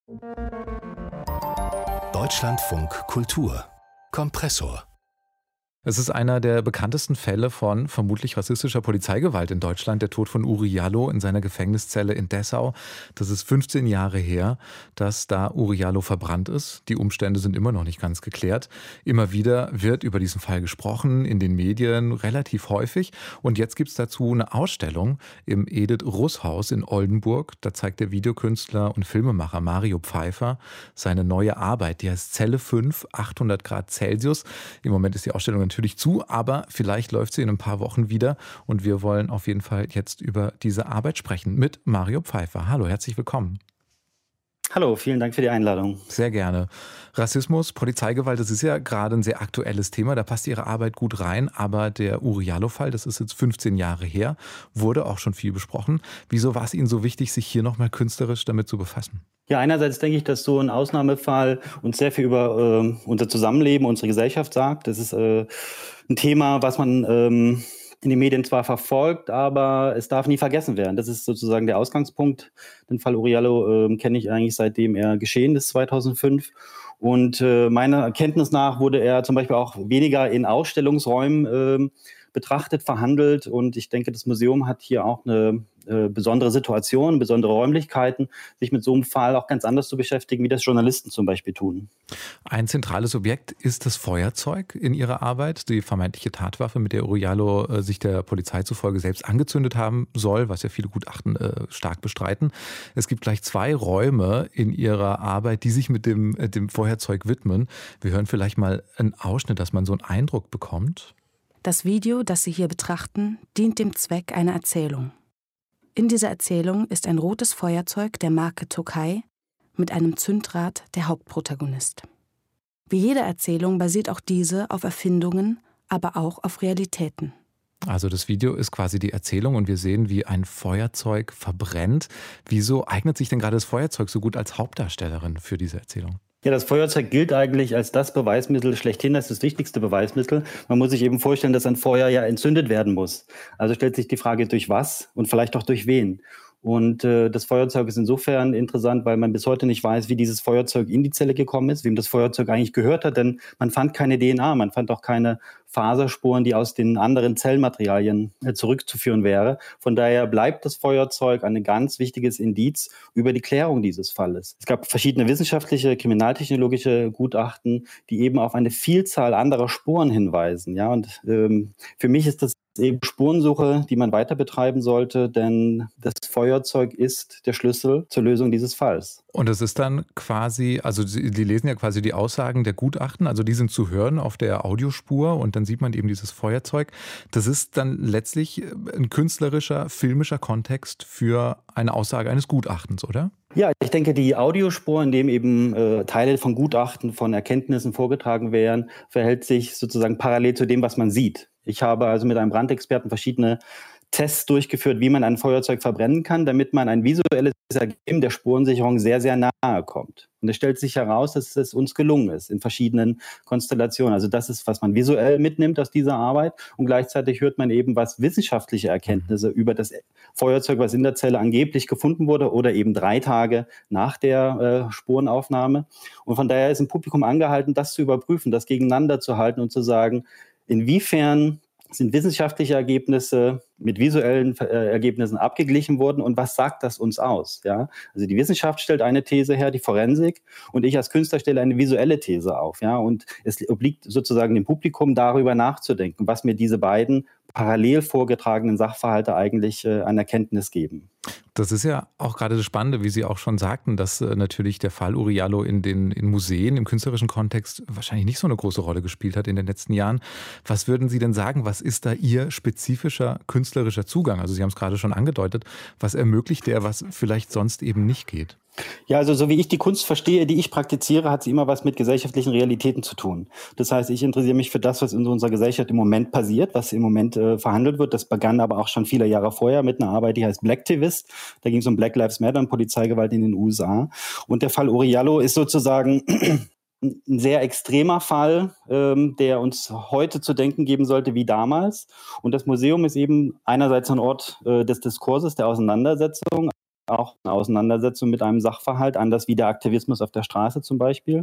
Deutschlandfunk Kultur Kompressor. Es ist einer der bekanntesten Fälle von vermutlich rassistischer Polizeigewalt in Deutschland, der Tod von Uri Jallo in seiner Gefängniszelle in Dessau. Das ist 15 Jahre her, dass da Uri Jallo verbrannt ist. Die Umstände sind immer noch nicht ganz geklärt. Immer wieder wird über diesen Fall gesprochen, in den Medien relativ häufig. Und jetzt gibt es dazu eine Ausstellung im Edith-Russ-Haus in Oldenburg. Da zeigt der Videokünstler und Filmemacher Mario Pfeiffer seine neue Arbeit. Die heißt Zelle 5, 800 Grad Celsius. Im Moment ist die Ausstellung natürlich zu, aber vielleicht läuft sie in ein paar Wochen wieder und wir wollen auf jeden Fall jetzt über diese Arbeit sprechen mit Mario Pfeiffer. Hallo, herzlich willkommen. Hallo, vielen Dank für die Einladung. Sehr gerne. Rassismus, Polizeigewalt, das ist ja gerade ein sehr aktuelles Thema, da passt Ihre Arbeit gut rein, aber der Uri Jallo-Fall, das ist jetzt 15 Jahre her, wurde auch schon viel besprochen. Wieso war es Ihnen so wichtig, sich hier nochmal künstlerisch damit zu befassen? Ja, einerseits denke ich, dass so ein Ausnahmefall uns sehr viel über unser Zusammenleben, unsere Gesellschaft sagt. Das ist ein Thema, was man in den Medien zwar verfolgt, aber es darf nie vergessen werden. Das ist sozusagen der Ausgangspunkt. Den Fall Uri Jallo kenne ich eigentlich seitdem er geschehen ist, 2005. Und meiner Erkenntnis nach wurde er zum Beispiel auch weniger in Ausstellungsräumen betrachtet, verhandelt. Und ich denke, das Museum hat hier auch eine besondere Situation, besondere Räumlichkeiten, sich mit so einem Fall auch ganz anders zu beschäftigen, wie das Journalisten zum Beispiel tun. Ein zentrales Objekt ist das Feuerzeug in Ihrer Arbeit, die vermeintliche Tatwaffe, mit der Uri Jallo sich der Polizei zufolge selbst angezündet haben soll, was ja viele Gutachten stark bestreiten. Es gibt gleich 2 Räume in Ihrer Arbeit, die sich mit dem Feuerzeug widmen. Wir hören vielleicht mal einen Ausschnitt, dass man so einen Eindruck bekommt. Das Video, das Sie hier betrachten, dient dem Zweck einer Erzählung. In dieser Erzählung ist ein rotes Feuerzeug der Marke Tokai mit einem Zündrad der Hauptprotagonist. Wie jede Erzählung basiert auch diese auf Erfindungen, aber auch auf Realitäten. Also das Video ist quasi die Erzählung und wir sehen, wie ein Feuerzeug verbrennt. Wieso eignet sich denn gerade das Feuerzeug so gut als Hauptdarstellerin für diese Erzählung? Ja, das Feuerzeug gilt eigentlich als das Beweismittel schlechthin, das ist das wichtigste Beweismittel. Man muss sich eben vorstellen, dass ein Feuer ja entzündet werden muss. Also stellt sich die Frage, durch was und vielleicht auch durch wen. Und das Feuerzeug ist insofern interessant, weil man bis heute nicht weiß, wie dieses Feuerzeug in die Zelle gekommen ist, wem das Feuerzeug eigentlich gehört hat, denn man fand keine DNA, man fand auch keine Faserspuren, die aus den anderen Zellmaterialien zurückzuführen wäre. Von daher bleibt das Feuerzeug ein ganz wichtiges Indiz über die Klärung dieses Falles. Es gab verschiedene wissenschaftliche, kriminaltechnologische Gutachten, die eben auf eine Vielzahl anderer Spuren hinweisen. Ja, und für mich ist das eben Spurensuche, die man weiter betreiben sollte, denn das Feuerzeug ist der Schlüssel zur Lösung dieses Falls. Und es ist dann quasi, also die lesen ja quasi die Aussagen der Gutachten, also die sind zu hören auf der Audiospur und dann sieht man eben dieses Feuerzeug. Das ist dann letztlich ein künstlerischer, filmischer Kontext für eine Aussage eines Gutachtens, oder? Ja, ich denke, die Audiospur, in dem eben Teile von Gutachten, von Erkenntnissen vorgetragen werden, verhält sich sozusagen parallel zu dem, was man sieht. Ich habe also mit einem Brandexperten verschiedene Tests durchgeführt, wie man ein Feuerzeug verbrennen kann, damit man ein visuelles Ergebnis der Spurensicherung sehr, sehr nahe kommt. Und es stellt sich heraus, dass es uns gelungen ist in verschiedenen Konstellationen. Also das ist, was man visuell mitnimmt aus dieser Arbeit. Und gleichzeitig hört man eben, was wissenschaftliche Erkenntnisse über das Feuerzeug, was in der Zelle angeblich gefunden wurde oder eben 3 Tage nach der Spurenaufnahme. Und von daher ist ein Publikum angehalten, das zu überprüfen, das gegeneinander zu halten und zu sagen, inwiefern sind wissenschaftliche Ergebnisse mit visuellen Ergebnissen abgeglichen worden und was sagt das uns aus? Ja? Also die Wissenschaft stellt eine These her, die Forensik, und ich als Künstler stelle eine visuelle These auf. Ja? Und es obliegt sozusagen dem Publikum, darüber nachzudenken, was mir diese beiden parallel vorgetragenen Sachverhalte eigentlich an Erkenntnis geben. Das ist ja auch gerade das Spannende, wie Sie auch schon sagten, dass natürlich der Fall Uri Jallo in Museen, im künstlerischen Kontext wahrscheinlich nicht so eine große Rolle gespielt hat in den letzten Jahren. Was würden Sie denn sagen, was ist da Ihr spezifischer künstlerischer Zugang? Also Sie haben es gerade schon angedeutet, was ermöglicht der, was vielleicht sonst eben nicht geht? Ja, also so wie ich die Kunst verstehe, die ich praktiziere, hat sie immer was mit gesellschaftlichen Realitäten zu tun. Das heißt, ich interessiere mich für das, was in unserer Gesellschaft im Moment passiert, was im Moment verhandelt wird. Das begann aber auch schon viele Jahre vorher mit einer Arbeit, die heißt Blacktivist. Da ging es um Black Lives Matter und Polizeigewalt in den USA. Und der Fall Uri Jallo ist sozusagen ein sehr extremer Fall, der uns heute zu denken geben sollte wie damals. Und das Museum ist eben einerseits ein Ort des Diskurses, der Auseinandersetzung, auch eine Auseinandersetzung mit einem Sachverhalt, anders wie der Aktivismus auf der Straße zum Beispiel.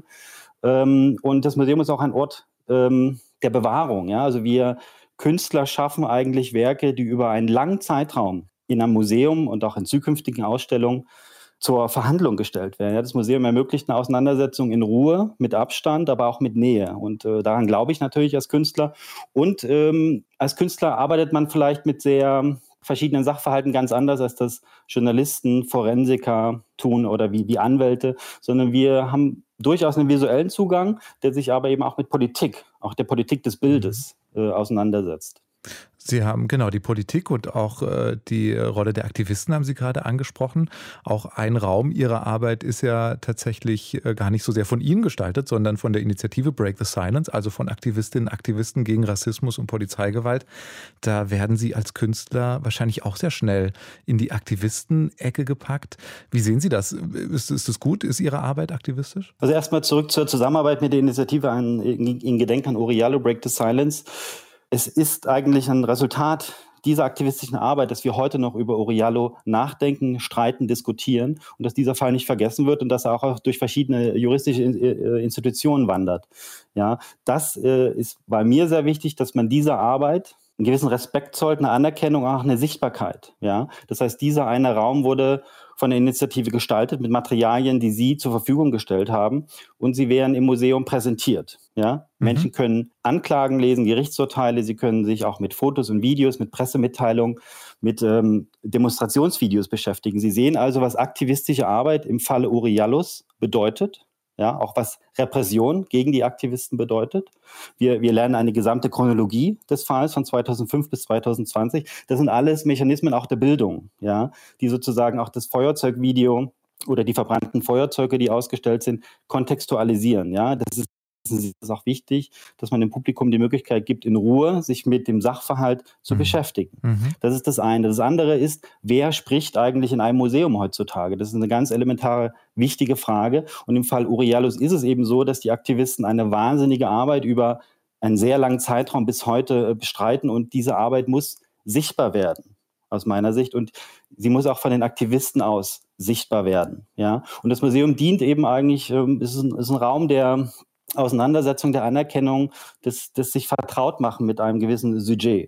Und das Museum ist auch ein Ort der Bewahrung. Ja? Also wir Künstler schaffen eigentlich Werke, die über einen langen Zeitraum in einem Museum und auch in zukünftigen Ausstellungen zur Verhandlung gestellt werden. Ja, das Museum ermöglicht eine Auseinandersetzung in Ruhe, mit Abstand, aber auch mit Nähe. Und daran glaube ich natürlich als Künstler. Und als Künstler arbeitet man vielleicht mit sehr verschiedenen Sachverhalten ganz anders, als das Journalisten, Forensiker tun oder wie Anwälte, sondern wir haben durchaus einen visuellen Zugang, der sich aber eben auch mit Politik, auch der Politik des Bildes auseinandersetzt. Sie haben genau die Politik und auch die Rolle der Aktivisten haben Sie gerade angesprochen. Auch ein Raum Ihrer Arbeit ist ja tatsächlich gar nicht so sehr von Ihnen gestaltet, sondern von der Initiative Break the Silence, also von Aktivistinnen und Aktivisten gegen Rassismus und Polizeigewalt. Da werden Sie als Künstler wahrscheinlich auch sehr schnell in die Aktivisten-Ecke gepackt. Wie sehen Sie das? Ist es gut? Ist Ihre Arbeit aktivistisch? Also erstmal zurück zur Zusammenarbeit mit der Initiative in Gedenken an Uri Jalloh, Break the Silence. Es ist eigentlich ein Resultat dieser aktivistischen Arbeit, dass wir heute noch über Uri Jalloh nachdenken, streiten, diskutieren und dass dieser Fall nicht vergessen wird und dass er auch durch verschiedene juristische Institutionen wandert. Ja, das war mir sehr wichtig, dass man dieser Arbeit einen gewissen Respekt zollt, eine Anerkennung, auch eine Sichtbarkeit. Ja, das heißt, dieser eine Raum wurde von der Initiative gestaltet mit Materialien, die Sie zur Verfügung gestellt haben und sie werden im Museum präsentiert. Ja? Menschen können Anklagen lesen, Gerichtsurteile, sie können sich auch mit Fotos und Videos, mit Pressemitteilungen, mit Demonstrationsvideos beschäftigen. Sie sehen also, was aktivistische Arbeit im Falle Uri Jallohs bedeutet. Ja, auch was Repression gegen die Aktivisten bedeutet. Wir lernen eine gesamte Chronologie des Falls von 2005 bis 2020. Das sind alles Mechanismen auch der Bildung, ja, die sozusagen auch das Feuerzeugvideo oder die verbrannten Feuerzeuge, die ausgestellt sind, kontextualisieren. Ja, das ist auch wichtig, dass man dem Publikum die Möglichkeit gibt, in Ruhe sich mit dem Sachverhalt zu beschäftigen. Das ist das eine. Das andere ist, wer spricht eigentlich in einem Museum heutzutage? Das ist eine ganz elementare, wichtige Frage. Und im Fall Uri Jalloh ist es eben so, dass die Aktivisten eine wahnsinnige Arbeit über einen sehr langen Zeitraum bis heute bestreiten. Und diese Arbeit muss sichtbar werden, aus meiner Sicht. Und sie muss auch von den Aktivisten aus sichtbar werden. Ja? Und das Museum dient eben eigentlich, ist ein Raum der Auseinandersetzung, der Anerkennung, des sich vertraut machen mit einem gewissen Sujet.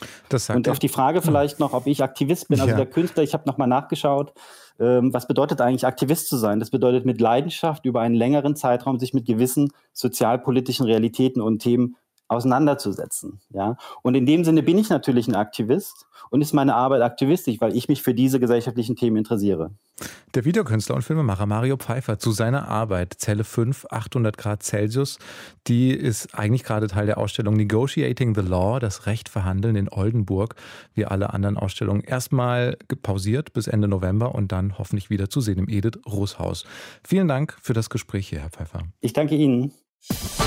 Und auf die Frage vielleicht noch, ob ich Aktivist bin, also der Künstler, ich habe nochmal nachgeschaut, was bedeutet eigentlich Aktivist zu sein? Das bedeutet mit Leidenschaft über einen längeren Zeitraum sich mit gewissen sozialpolitischen Realitäten und Themen auseinanderzusetzen. Ja? Und in dem Sinne bin ich natürlich ein Aktivist und ist meine Arbeit aktivistisch, weil ich mich für diese gesellschaftlichen Themen interessiere. Der Videokünstler und Filmemacher Mario Pfeiffer zu seiner Arbeit Zelle 5, 800 Grad Celsius, die ist eigentlich gerade Teil der Ausstellung Negotiating the Law, das Recht verhandeln in Oldenburg, wie alle anderen Ausstellungen. Erstmal pausiert bis Ende November und dann hoffentlich wieder zu sehen im Edith Roos Haus. Vielen Dank für das Gespräch hier, Herr Pfeiffer. Ich danke Ihnen.